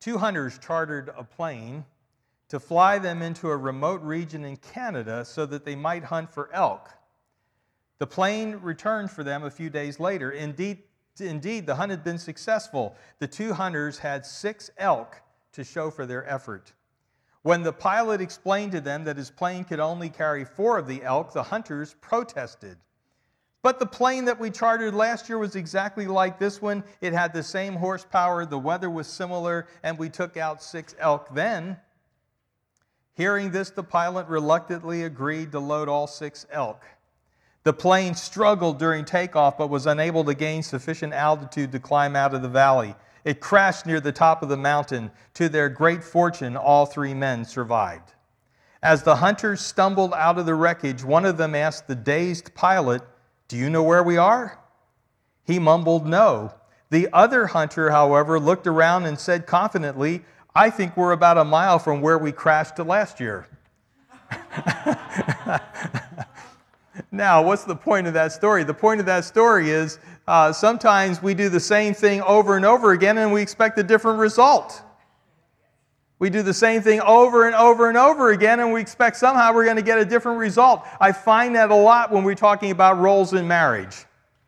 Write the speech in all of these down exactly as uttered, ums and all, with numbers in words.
two hunters chartered a plane to fly them into a remote region in Canada so that they might hunt for elk. The plane returned for them a few days later. Indeed, indeed, the hunt had been successful. The two hunters had six elk to show for their effort. When the pilot explained to them that his plane could only carry four of the elk, the hunters protested. But the plane that we chartered last year was exactly like this one. It had the same horsepower, the weather was similar, and we took out six elk then. Hearing this, the pilot reluctantly agreed to load all six elk. The plane struggled during takeoff but was unable to gain sufficient altitude to climb out of the valley. It crashed near the top of the mountain. To their great fortune, all three men survived. As the hunters stumbled out of the wreckage, one of them asked the dazed pilot, "Do you know where we are?" He mumbled, "No." The other hunter, however, looked around and said confidently, "I think we're about a mile from where we crashed last year." Now, what's the point of that story? The point of that story is uh, sometimes we do the same thing over and over again and we expect a different result. We do the same thing over and over and over again and we expect somehow we're going to get a different result. I find that a lot when we're talking about roles in marriage.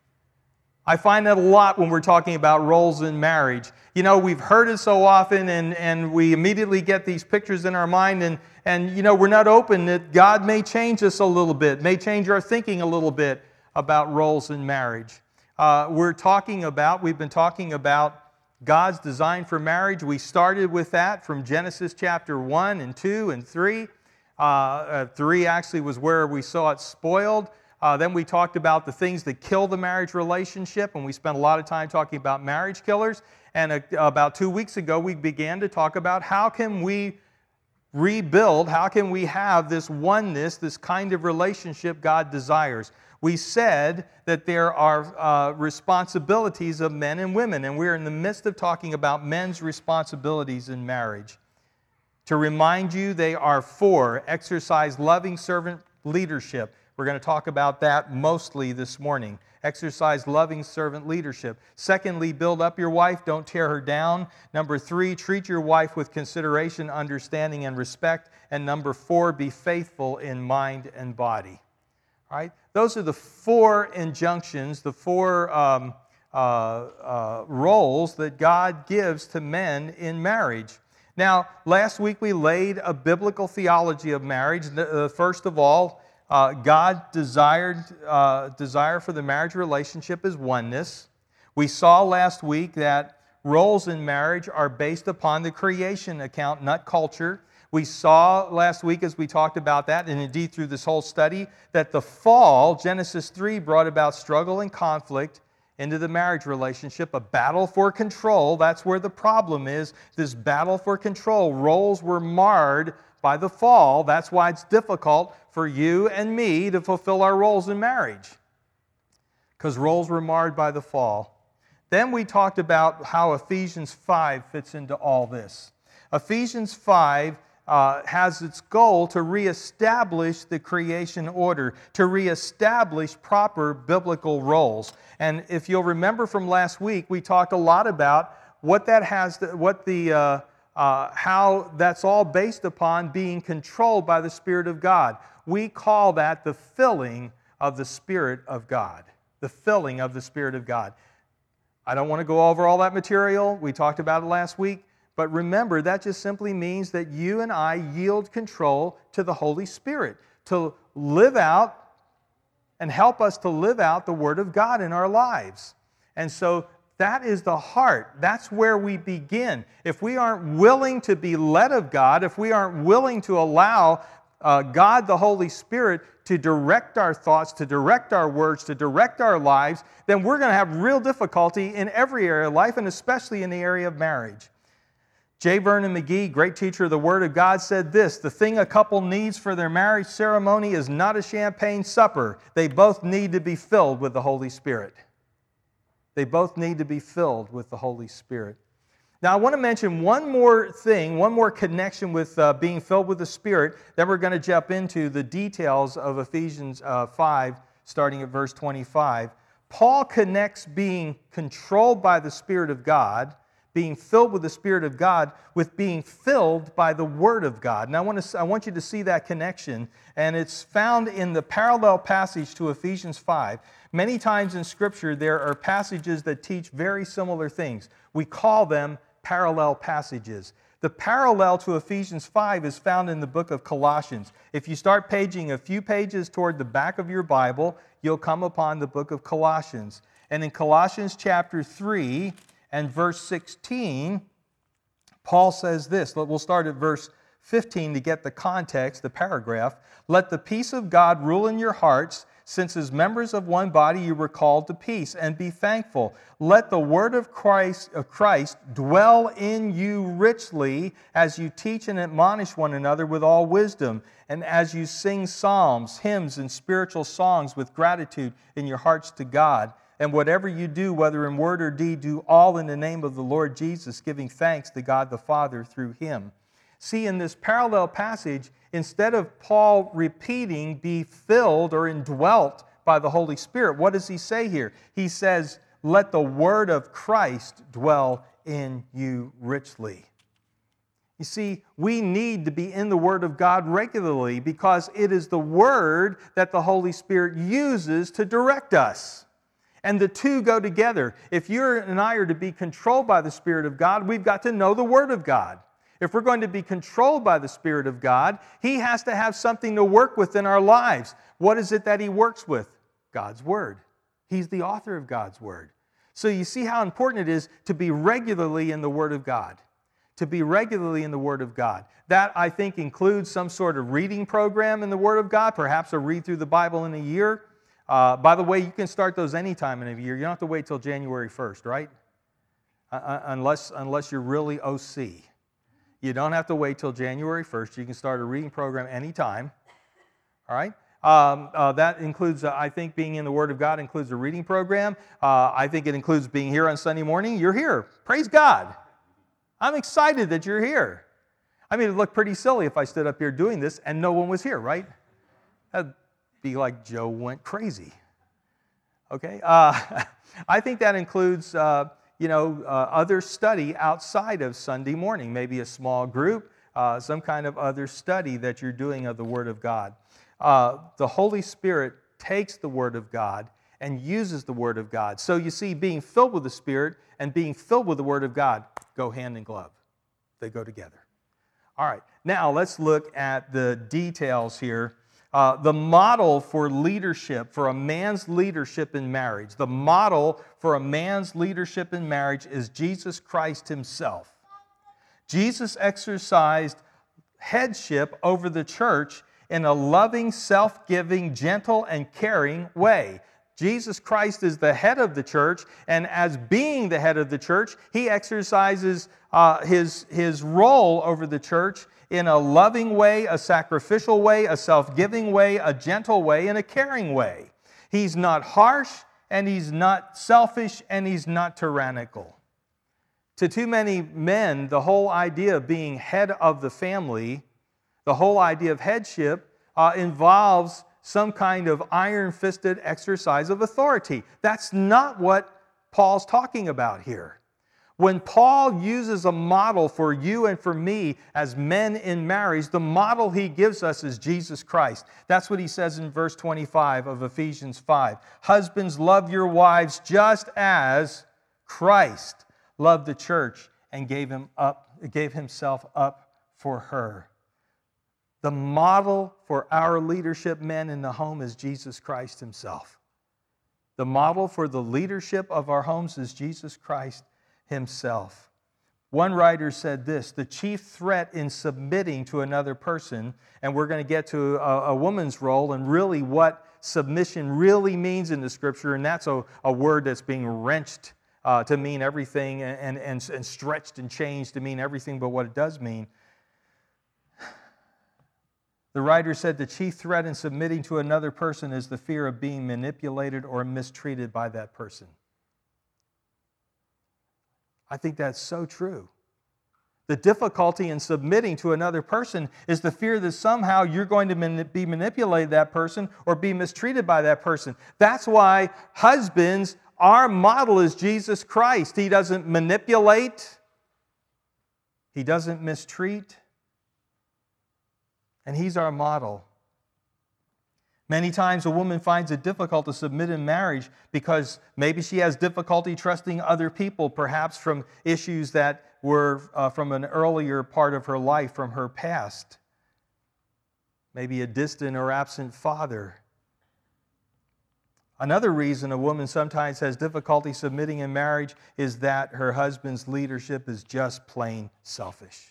I find that a lot when we're talking about roles in marriage. You know, we've heard it so often and, and we immediately get these pictures in our mind and, and, you know, we're not open that God may change us a little bit, may change our thinking a little bit about roles in marriage. Uh, we're talking about, we've been talking about God's design for marriage. We started with that from Genesis chapter one and two and three. Uh, uh, three actually was where we saw it spoiled. Uh, then we talked about the things that kill the marriage relationship, and we spent a lot of time talking about marriage killers. And uh, about two weeks ago, we began to talk about how can we rebuild, how can we have this oneness, this kind of relationship God desires. We said that there are uh, responsibilities of men and women, and we're in the midst of talking about men's responsibilities in marriage. To remind you, they are four: exercise loving servant leadership. We're going to talk about that mostly this morning. Exercise loving servant leadership. Secondly, build up your wife, don't tear her down. Number three, treat your wife with consideration, understanding, and respect. And number four, be faithful in mind and body. All right? Those are the four injunctions, the four um, uh, uh, roles that God gives to men in marriage. Now, last week we laid a biblical theology of marriage. Uh, first of all, Uh, God desired uh, desire for the marriage relationship is oneness. We saw last week that roles in marriage are based upon the creation account, not culture. We saw last week as we talked about that, and indeed through this whole study, that the fall, Genesis three, brought about struggle and conflict into the marriage relationship, a battle for control. That's where the problem is, this battle for control. Roles were marred by the fall. That's why it's difficult for you and me to fulfill our roles in marriage, because roles were marred by the fall. Then we talked about how Ephesians five fits into all this. Ephesians five uh, has its goal to reestablish the creation order, to reestablish proper biblical roles. And if you'll remember from last week, we talked a lot about what that has, to, what the uh, Uh, how that's all based upon being controlled by the Spirit of God. We call that the filling of the Spirit of God. The filling of the Spirit of God. I don't want to go over all that material. We talked about it last week. But remember, that just simply means that you and I yield control to the Holy Spirit to live out and help us to live out the Word of God in our lives. And so that is the heart. That's where we begin. If we aren't willing to be led of God, if we aren't willing to allow uh, God, the Holy Spirit, to direct our thoughts, to direct our words, to direct our lives, then we're going to have real difficulty in every area of life, and especially in the area of marriage. J. Vernon McGee, great teacher of the Word of God, said this: the thing a couple needs for their marriage ceremony is not a champagne supper. They both need to be filled with the Holy Spirit. They both need to be filled with the Holy Spirit. Now, I want to mention one more thing, one more connection with uh, being filled with the Spirit. Then we're going to jump into the details of Ephesians uh, five, starting at verse twenty-five. Paul connects being controlled by the Spirit of God, being filled with the Spirit of God with being filled by the Word of God. And I want to, I want you to see that connection, and it's found in the parallel passage to Ephesians five. Many times in Scripture, there are passages that teach very similar things. We call them parallel passages. The parallel to Ephesians five is found in the book of Colossians. If you start paging a few pages toward the back of your Bible, you'll come upon the book of Colossians. And in Colossians chapter three and verse sixteen, Paul says this. We'll start at verse fifteen to get the context, the paragraph. Let the peace of God rule in your hearts, since as members of one body you were called to peace, and be thankful. Let the word of Christ, of Christ dwell in you richly as you teach and admonish one another with all wisdom, and as you sing psalms, hymns, and spiritual songs with gratitude in your hearts to God. And whatever you do, whether in word or deed, do all in the name of the Lord Jesus, giving thanks to God the Father through Him. See, in this parallel passage, instead of Paul repeating, be filled or indwelt by the Holy Spirit, what does he say here? He says, let the word of Christ dwell in you richly. You see, we need to be in the Word of God regularly because it is the Word that the Holy Spirit uses to direct us. And the two go together. If you and I are to be controlled by the Spirit of God, we've got to know the Word of God. If we're going to be controlled by the Spirit of God, He has to have something to work with in our lives. What is it that He works with? God's Word. He's the author of God's Word. So you see how important it is to be regularly in the Word of God. To be regularly in the Word of God. That, I think, includes some sort of reading program in the Word of God, perhaps a read through the Bible in a year. Uh, by the way, you can start those anytime in a year. You don't have to wait till January first, right? Uh, unless, unless you're really O C. You don't have to wait till January first. You can start a reading program anytime. All right? Um, uh, that includes, uh, I think, being in the Word of God includes a reading program. Uh, I think it includes being here on Sunday morning. You're here. Praise God. I'm excited that you're here. I mean, it'd look pretty silly if I stood up here doing this and no one was here, right? That'd be like Joe went crazy. Okay? Uh, I think that includes... Uh, you know, uh, other study outside of Sunday morning, maybe a small group, uh, some kind of other study that you're doing of the Word of God. Uh, the Holy Spirit takes the Word of God and uses the Word of God. So you see, being filled with the Spirit and being filled with the Word of God go hand in glove. They go together. All right, now let's look at the details here. Uh, the model for leadership, for a man's leadership in marriage, the model for a man's leadership in marriage is Jesus Christ Himself. Jesus exercised headship over the church in a loving, self-giving, gentle, and caring way. Jesus Christ is the head of the church, and as being the head of the church, He exercises uh, his, his role over the church in a loving way, a sacrificial way, a self-giving way, a gentle way, and a caring way. He's not harsh, and He's not selfish, and He's not tyrannical. To too many men, the whole idea of being head of the family, the whole idea of headship, uh, involves some kind of iron-fisted exercise of authority. That's not what Paul's talking about here. When Paul uses a model for you and for me as men in marriage, the model he gives us is Jesus Christ. That's what he says in verse twenty-five of Ephesians five. Husbands, love your wives just as Christ loved the church and gave him up, gave himself up for her. The model for our leadership men in the home is Jesus Christ Himself. The model for the leadership of our homes is Jesus Christ Himself. One writer said this, the chief threat in submitting to another person, and we're going to get to a, a woman's role and really what submission really means in the Scripture, and that's a, a word that's being wrenched uh, to mean everything and, and, and stretched and changed to mean everything but what it does mean. The writer said the chief threat in submitting to another person is the fear of being manipulated or mistreated by that person. I think that's so true. The difficulty in submitting to another person is the fear that somehow you're going to mani- be manipulated that person or be mistreated by that person. That's why husbands, our model is Jesus Christ. He doesn't manipulate. He doesn't mistreat. And he's our model. Many times a woman finds it difficult to submit in marriage because maybe she has difficulty trusting other people, perhaps from issues that were uh, from an earlier part of her life, from her past. Maybe a distant or absent father. Another reason a woman sometimes has difficulty submitting in marriage is that her husband's leadership is just plain selfish.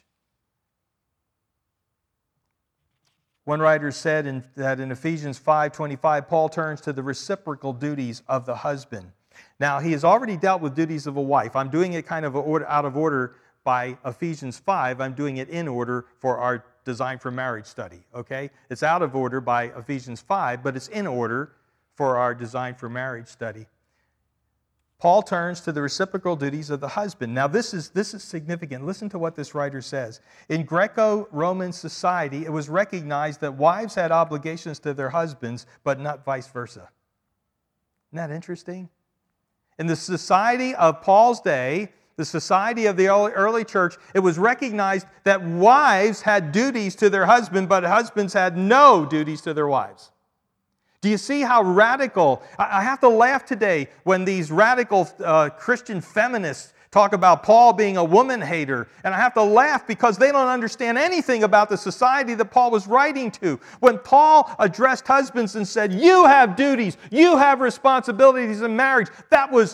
One writer said in, that in Ephesians five twenty-five, Paul turns to the reciprocal duties of the husband. Now, he has already dealt with duties of a wife. I'm doing it kind of out of order by Ephesians five. I'm doing it in order for our Design for Marriage study, okay? It's out of order by Ephesians five, but it's in order for our Design for Marriage study. Paul turns to the reciprocal duties of the husband. Now, this is, this is significant. Listen to what this writer says. In Greco-Roman society, it was recognized that wives had obligations to their husbands, but not vice versa. Isn't that interesting? In the society of Paul's day, the society of the early church, it was recognized that wives had duties to their husband, but husbands had no duties to their wives. Do you see how radical? I have to laugh today when these radical uh, Christian feminists talk about Paul being a woman hater. And I have to laugh because they don't understand anything about the society that Paul was writing to. When Paul addressed husbands and said, you have duties, you have responsibilities in marriage, that was,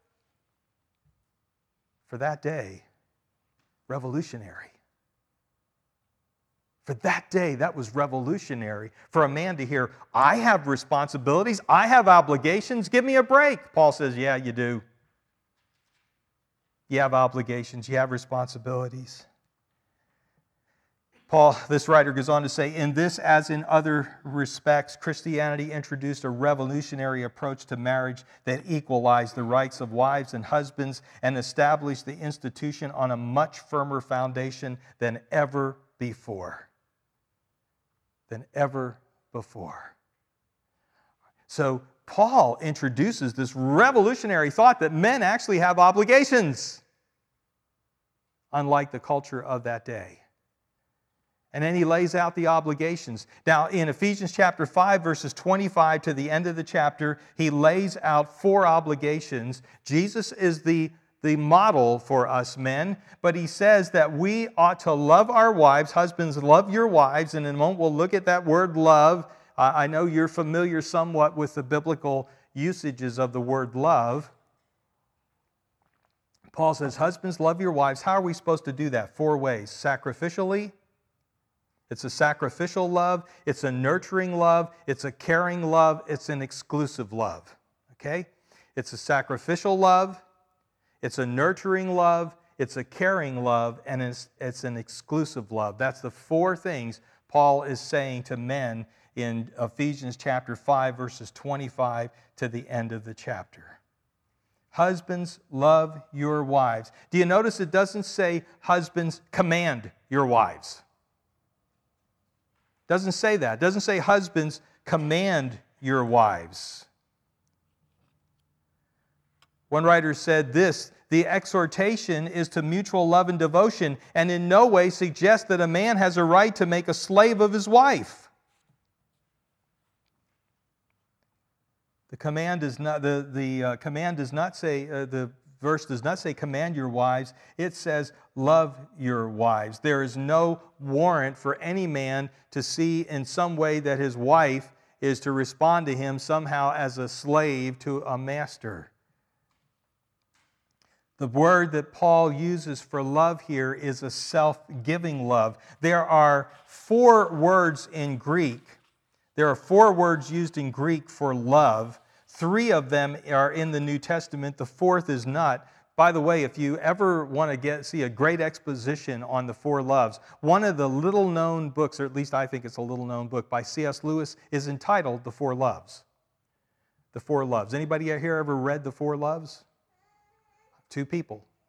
for that day, revolutionary. For that day, that was revolutionary for a man to hear, I have responsibilities, I have obligations, give me a break. Paul says, yeah, you do. You have obligations, you have responsibilities. Paul, this writer goes on to say, in this as in other respects, Christianity introduced a revolutionary approach to marriage that equalized the rights of wives and husbands and established the institution on a much firmer foundation than ever before. Than ever before. So Paul introduces this revolutionary thought that men actually have obligations, unlike the culture of that day. And then he lays out the obligations. Now, in Ephesians chapter five, verses twenty-five to the end of the chapter, he lays out four obligations. Jesus is the the model for us men, but he says that we ought to love our wives. Husbands, love your wives. And in a moment, we'll look at that word love. Uh, I know you're familiar somewhat with the biblical usages of the word love. Paul says, husbands, love your wives. How are we supposed to do that? Four ways. Sacrificially. It's a sacrificial love. It's a nurturing love. It's a caring love. It's an exclusive love. Okay? It's a sacrificial love. It's a nurturing love, it's a caring love, and it's, it's an exclusive love. That's the four things Paul is saying to men in Ephesians chapter five, verses twenty-five to the end of the chapter. Husbands, love your wives. Do you notice it doesn't say, husbands, command your wives? It doesn't say that. It doesn't say, husbands, command your wives. One writer said this, the exhortation is to mutual love and devotion, and in no way suggests that a man has a right to make a slave of his wife. The command does not, the, the uh, command does not say, uh, the verse does not say command your wives, it says love your wives. There is no warrant for any man to see in some way that his wife is to respond to him somehow as a slave to a master. The word that Paul uses for love here is a self-giving love. There are four words in Greek. There are four words used in Greek for love. Three of them are in the New Testament. The fourth is not. By the way, if you ever want to get see a great exposition on the four loves, one of the little-known books, or at least I think it's a little-known book, by C S Lewis is entitled The Four Loves. The Four Loves. Anybody here ever read The Four Loves? Two people.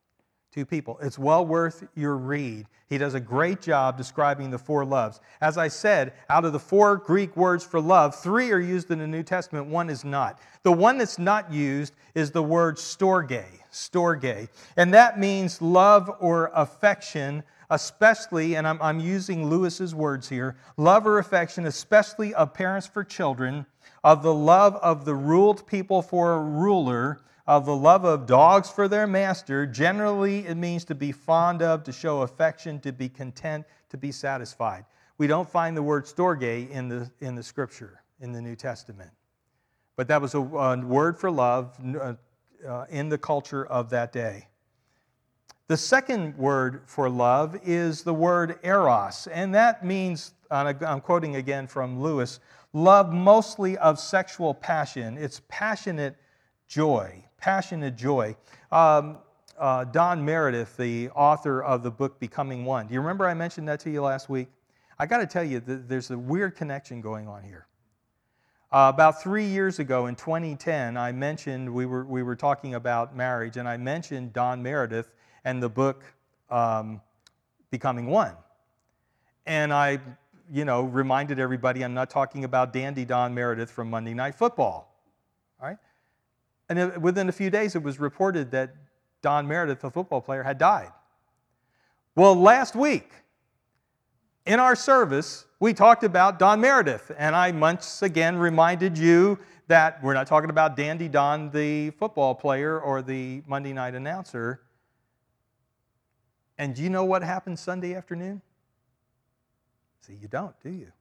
Two people. It's well worth your read. He does a great job describing the four loves. As I said, out of the four Greek words for love, three are used in the New Testament, one is not. The one that's not used is the word storge, storge. And that means love or affection, especially, and I'm, I'm using Lewis's words here, love or affection, especially of parents for children, of the love of the ruled people for a ruler, of the love of dogs for their master. Generally, it means to be fond of, to show affection, to be content, to be satisfied. We don't find the word storge in the, in the Scripture, in the New Testament. But that was a, a word for love uh, uh, in the culture of that day. The second word for love is the word eros, and that means, I'm quoting again from Lewis, love mostly of sexual passion. It's passionate joy. Passionate joy. Um, uh, Don Meredith, the author of the book Becoming One. Do you remember I mentioned that to you last week? I got to tell you, th- there's a weird connection going on here. Uh, about three years ago, in twenty ten, I mentioned we were we were talking about marriage, and I mentioned Don Meredith and the book um, Becoming One. And I, you know, reminded everybody I'm not talking about Dandy Don Meredith from Monday Night Football. All right. And within a few days, it was reported that Don Meredith, the football player, had died. Well, last week, in our service, we talked about Don Meredith. And I once again reminded you that we're not talking about Dandy Don, the football player, or the Monday night announcer. And do you know what happened Sunday afternoon? See, you don't, do you?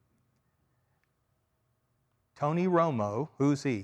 Tony Romo, who's he?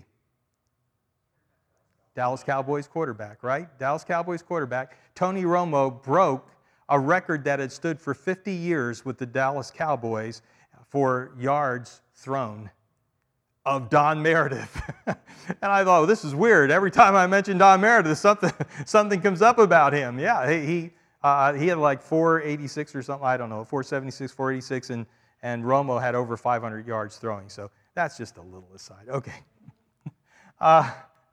Dallas Cowboys quarterback, right? Dallas Cowboys quarterback. Tony Romo broke a record that had stood for fifty years with the Dallas Cowboys for yards thrown of Don Meredith. And I thought, well, this is weird. Every time I mention Don Meredith, something something comes up about him. Yeah, he he, uh, he had like four eighty-six or something. I don't know, four seventy-six, four eighty-six, and and Romo had over five hundred yards throwing. So that's just a little aside. Okay. Uh,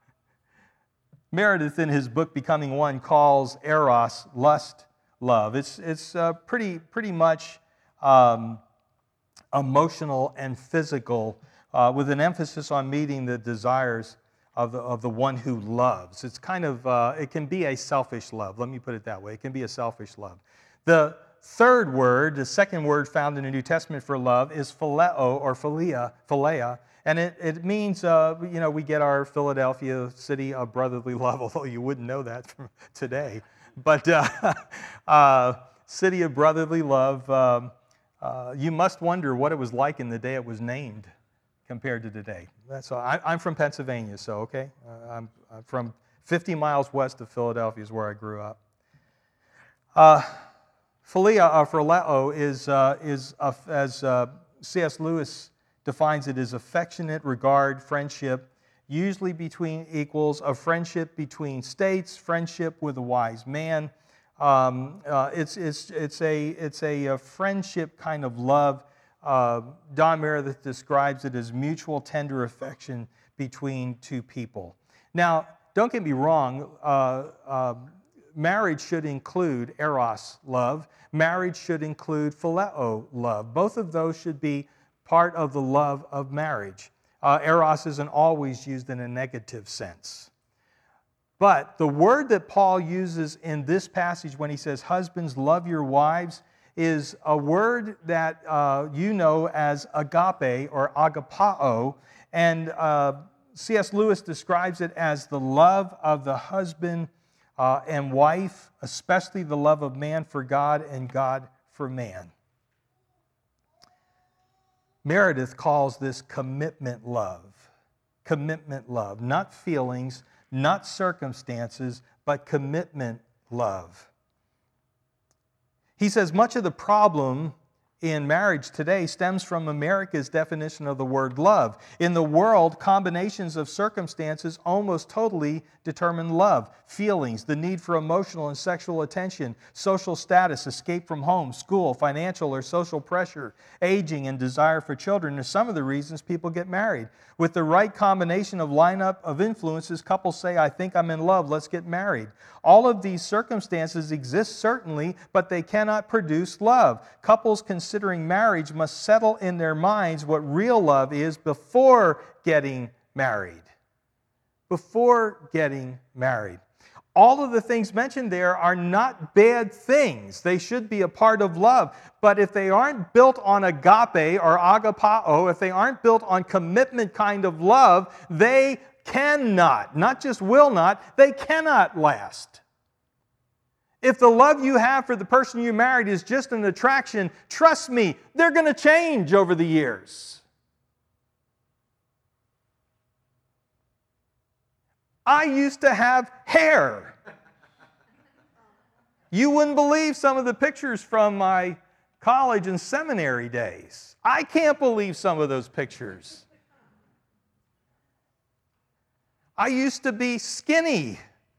Meredith, in his book Becoming One, calls eros lust, love. It's it's uh, pretty pretty much um, emotional and physical, uh, with an emphasis on meeting the desires of the of the one who loves. It's kind of uh, it can be a selfish love. Let me put it that way. It can be a selfish love. The third word, the second word found in the New Testament for love, is phileo or philia, philia. And it, it means, uh, you know, we get our Philadelphia city of brotherly love, although you wouldn't know that from today. But uh, uh, city of brotherly love, um, uh, you must wonder what it was like in the day it was named compared to today. That's all. I, I'm from Pennsylvania, so, okay? Uh, I'm, I'm from fifty miles west of Philadelphia is where I grew up. Uh, Philia, or phileo, is, uh, is uh, as uh, C S Lewis defines it as affectionate regard, friendship, usually between equals, a friendship between states, friendship with a wise man. Um, uh, it's it's it's a it's a, a friendship kind of love. Uh, Don Meredith describes it as mutual tender affection between two people. Now, don't get me wrong. Uh, uh, marriage should include eros love. Marriage should include phileo love. Both of those should be part of the love of marriage. Uh, eros isn't always used in a negative sense. But the word that Paul uses in this passage when he says, husbands, love your wives, is a word that uh, you know as agape or agapao. And uh, C S Lewis describes it as the love of the husband uh, and wife, especially the love of man for God and God for man. Meredith calls this commitment love. Commitment love. Not feelings, not circumstances, but commitment love. He says much of the problem in marriage today stems from America's definition of the word love. In the world, combinations of circumstances almost totally determine love. Feelings, the need for emotional and sexual attention, social status, escape from home, school, financial or social pressure, aging, and desire for children are some of the reasons people get married. With the right combination of lineup of influences, couples say, I think I'm in love, let's get married. All of these circumstances exist certainly, but they cannot produce love. Couples considering marriage must settle in their minds what real love is before getting married. Before getting married. All of the things mentioned there are not bad things. They should be a part of love. But if they aren't built on agape or agapao, if they aren't built on commitment kind of love, they cannot, not just will not, they cannot last. If the love you have for the person you married is just an attraction, trust me, they're going to change over the years. I used to have hair. You wouldn't believe some of the pictures from my college and seminary days. I can't believe some of those pictures. I used to be skinny.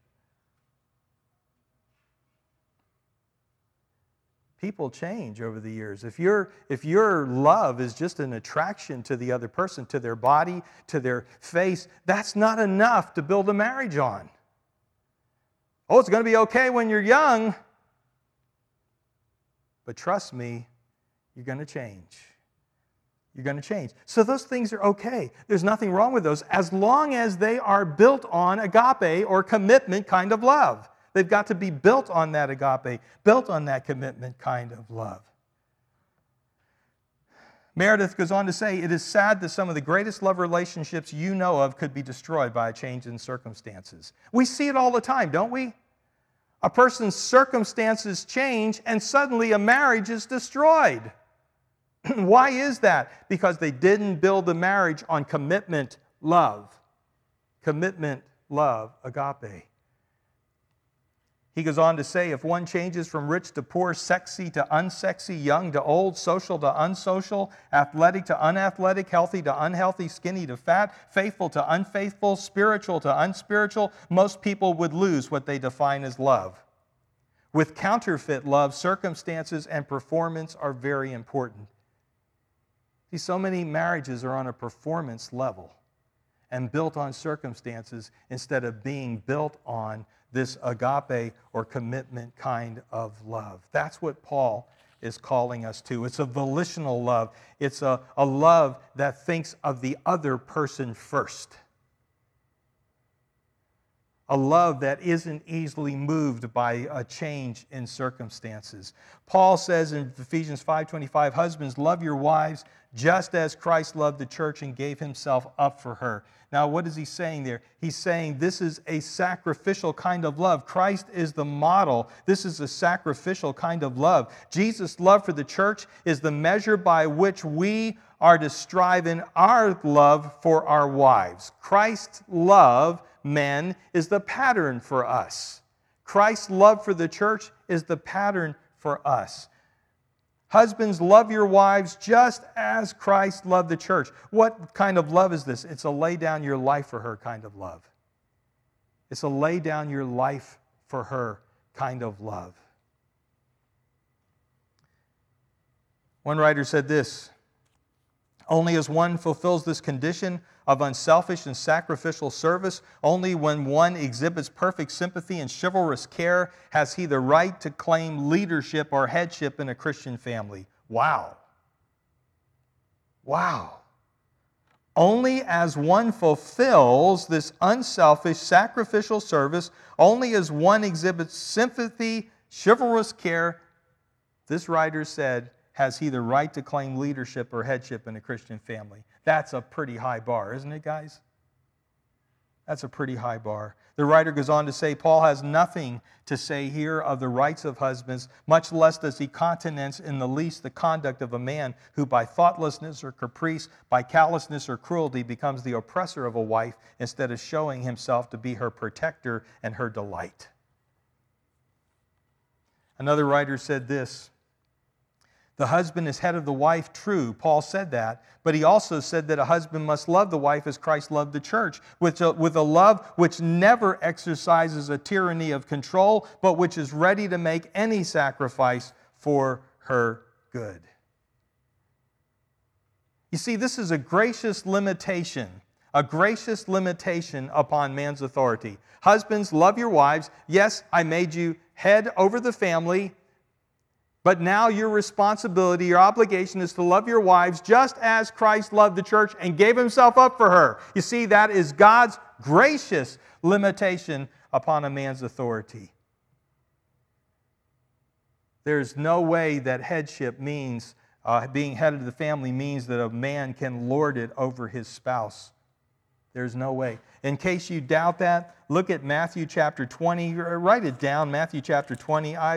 People change over the years. If your if your love is just an attraction to the other person, to their body, to their face, that's not enough to build a marriage on. Oh, it's going to be okay when you're young. But trust me, you're going to change. You're going to change. So those things are okay. There's nothing wrong with those as long as they are built on agape or commitment kind of love. They've got to be built on that agape, built on that commitment kind of love. Meredith goes on to say, it is sad that some of the greatest love relationships you know of could be destroyed by a change in circumstances. We see it all the time, don't we? A person's circumstances change and suddenly a marriage is destroyed. Why is that? Because they didn't build the marriage on commitment, love. Commitment, love, agape. He goes on to say, if one changes from rich to poor, sexy to unsexy, young to old, social to unsocial, athletic to unathletic, healthy to unhealthy, skinny to fat, faithful to unfaithful, spiritual to unspiritual, most people would lose what they define as love. With counterfeit love, circumstances and performance are very important. See, so many marriages are on a performance level and built on circumstances instead of being built on this agape or commitment kind of love. That's what Paul is calling us to. It's a volitional love. It's a, a love that thinks of the other person first. A love that isn't easily moved by a change in circumstances. Paul says in Ephesians five twenty-five, husbands, love your wives just as Christ loved the church and gave himself up for her. Now, what is he saying there? He's saying this is a sacrificial kind of love. Christ is the model. This is a sacrificial kind of love. Jesus' love for the church is the measure by which we are to strive in our love for our wives. Christ's love, men, is the pattern for us. Christ's love for the church is the pattern for us. Husbands, love your wives just as Christ loved the church. What kind of love is this? It's a lay down your life for her kind of love. It's a lay down your life for her kind of love. One writer said this, only as one fulfills this condition of unselfish and sacrificial service, only when one exhibits perfect sympathy and chivalrous care has he the right to claim leadership or headship in a Christian family. Wow. Wow. Only as one fulfills this unselfish, sacrificial service, only as one exhibits sympathy, chivalrous care, this writer said, has he the right to claim leadership or headship in a Christian family. That's a pretty high bar, isn't it, guys? That's a pretty high bar. The writer goes on to say, Paul has nothing to say here of the rights of husbands, much less does he countenance in the least the conduct of a man who by thoughtlessness or caprice, by callousness or cruelty becomes the oppressor of a wife instead of showing himself to be her protector and her delight. Another writer said this, The husband is head of the wife, true. Paul said that. But he also said that a husband must love the wife as Christ loved the church, with a, with a love which never exercises a tyranny of control, but which is ready to make any sacrifice for her good. You see, this is a gracious limitation, a gracious limitation upon man's authority. Husbands, love your wives. Yes, I made you head over the family, but now your responsibility, your obligation is to love your wives just as Christ loved the church and gave himself up for her. You see, that is God's gracious limitation upon a man's authority. There's no way that headship means, uh, being head of the family means that a man can lord it over his spouse. There's no way. In case you doubt that, look at Matthew chapter twenty. Write it down, Matthew chapter twenty. I,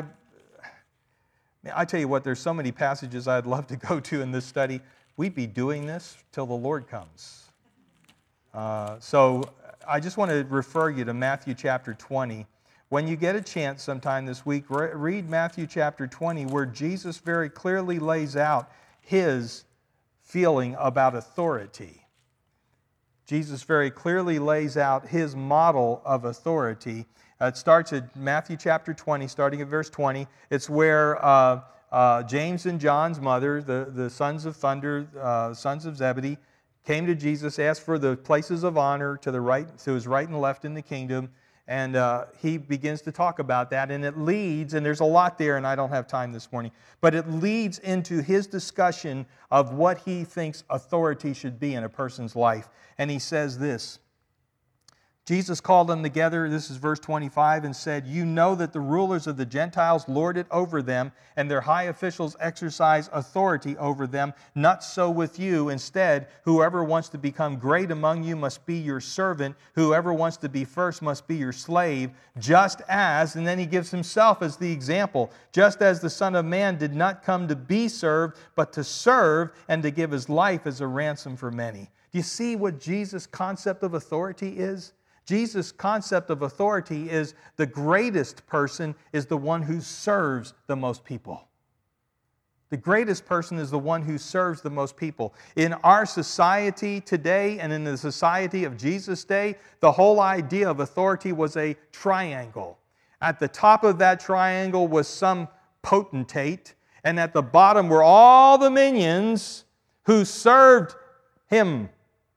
I tell you what, there's so many passages I'd love to go to in this study. We'd be doing this till the Lord comes. Uh, so I just want to refer you to Matthew chapter twenty. When you get a chance sometime this week, re- read Matthew chapter twenty, where Jesus very clearly lays out his feeling about authority. Jesus very clearly lays out his model of authority. Uh, it starts at Matthew chapter twenty, starting at verse twenty. It's where uh, uh, James and John's mother, the, the sons of thunder, uh, sons of Zebedee, came to Jesus, asked for the places of honor to the right, to his right and left in the kingdom. And uh, he begins to talk about that, and it leads, and there's a lot there, and I don't have time this morning, but it leads into his discussion of what he thinks authority should be in a person's life. And he says this, Jesus called them together, this is verse twenty-five, and said, "You know that the rulers of the Gentiles lord it over them, and their high officials exercise authority over them. Not so with you. Instead, whoever wants to become great among you must be your servant. Whoever wants to be first must be your slave. Just as," and then he gives himself as the example, "just as the Son of Man did not come to be served, but to serve and to give his life as a ransom for many." Do you see what Jesus' concept of authority is? Jesus' concept of authority is the greatest person is the one who serves the most people. The greatest person is the one who serves the most people. In our society today and in the society of Jesus' day, the whole idea of authority was a triangle. At the top of that triangle was some potentate, and at the bottom were all the minions who served him.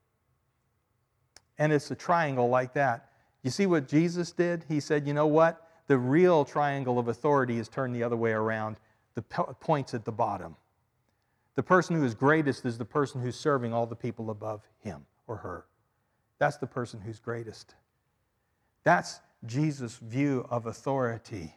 And it's a triangle like that. You see what Jesus did? He said, you know what? The real triangle of authority is turned the other way around. The point's at the bottom. The person who is greatest is the person who's serving all the people above him or her. That's the person who's greatest. That's Jesus' view of authority.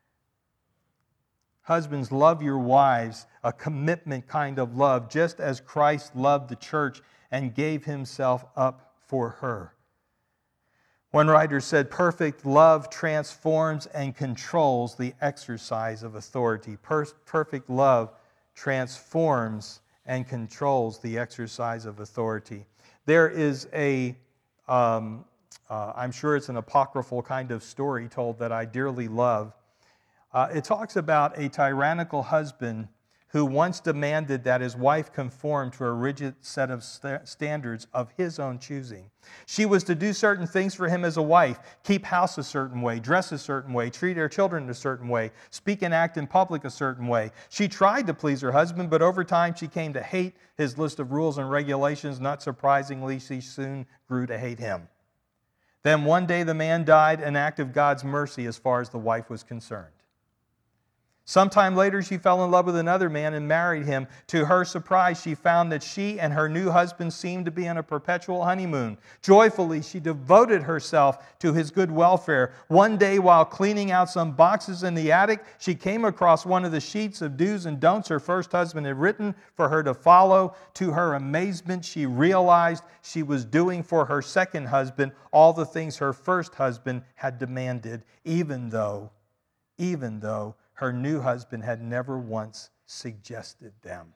Husbands, love your wives, a commitment kind of love, just as Christ loved the church and gave himself up for her. One writer said, perfect love transforms and controls the exercise of authority. Per- perfect love transforms and controls the exercise of authority. There is a, um, uh, I'm sure it's an apocryphal kind of story told that I dearly love. Uh, it talks about a tyrannical husband who once demanded that his wife conform to a rigid set of st- standards of his own choosing. She was to do certain things for him as a wife, keep house a certain way, dress a certain way, treat her children a certain way, speak and act in public a certain way. She tried to please her husband, but over time she came to hate his list of rules and regulations. Not surprisingly, she soon grew to hate him. Then one day the man died, an act of God's mercy as far as the wife was concerned. Sometime later, she fell in love with another man and married him. To her surprise, she found that she and her new husband seemed to be on a perpetual honeymoon. Joyfully, she devoted herself to his good welfare. One day, while cleaning out some boxes in the attic, she came across one of the sheets of do's and don'ts her first husband had written for her to follow. To her amazement, she realized she was doing for her second husband all the things her first husband had demanded, even though, even though, her new husband had never once suggested them.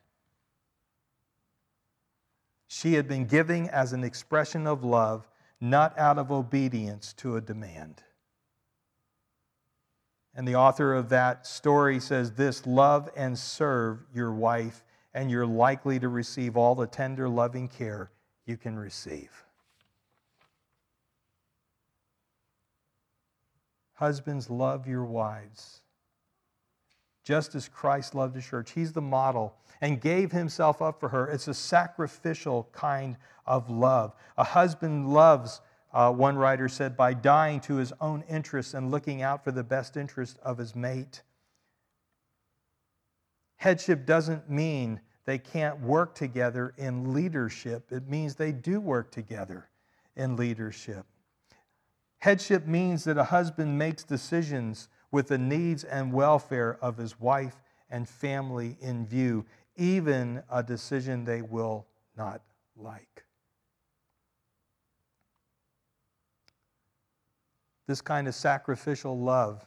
She had been giving as an expression of love, not out of obedience to a demand. And the author of that story says this: love and serve your wife, and you're likely to receive all the tender, loving care you can receive. Husbands, love your wives, just as Christ loved the church. He's the model and gave himself up for her. It's a sacrificial kind of love. A husband loves, uh, one writer said, by dying to his own interests and looking out for the best interest of his mate. Headship doesn't mean they can't work together in leadership. It means they do work together in leadership. Headship means that a husband makes decisions with the needs and welfare of his wife and family in view, even a decision they will not like. This kind of sacrificial love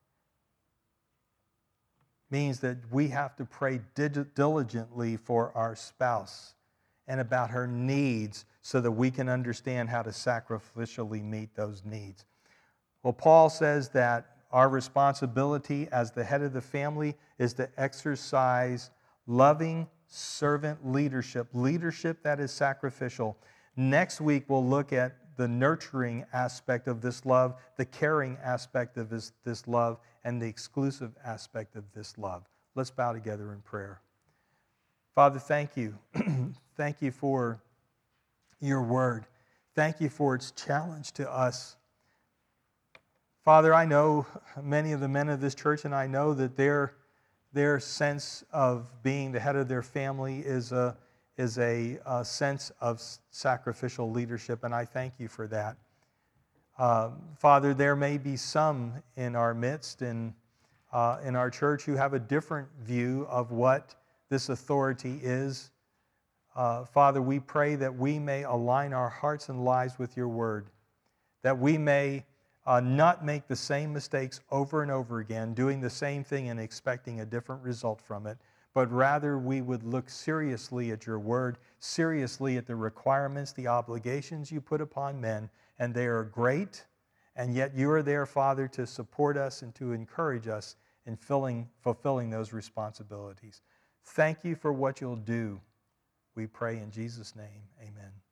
means that we have to pray diligently for our spouse and about her needs so that we can understand how to sacrificially meet those needs. Well, Paul says that our responsibility as the head of the family is to exercise loving servant leadership, leadership that is sacrificial. Next week, we'll look at the nurturing aspect of this love, the caring aspect of this, this love, and the exclusive aspect of this love. Let's bow together in prayer. Father, thank you. Thank you for your word. Thank you for its challenge to us. Father, I know many of the men of this church, and I know that their, their sense of being the head of their family is a, is a, a sense of sacrificial leadership, and I thank you for that. Um, Father, there may be some in our midst and uh, in our church who have a different view of what this authority is. Uh, Father, we pray that we may align our hearts and lives with your word, that we may uh, not make the same mistakes over and over again, doing the same thing and expecting a different result from it, but rather we would look seriously at your word, seriously at the requirements, the obligations you put upon men, and they are great, and yet you are there, Father, to support us and to encourage us in filling, fulfilling those responsibilities. Thank you for what you'll do. We pray in Jesus' name, amen.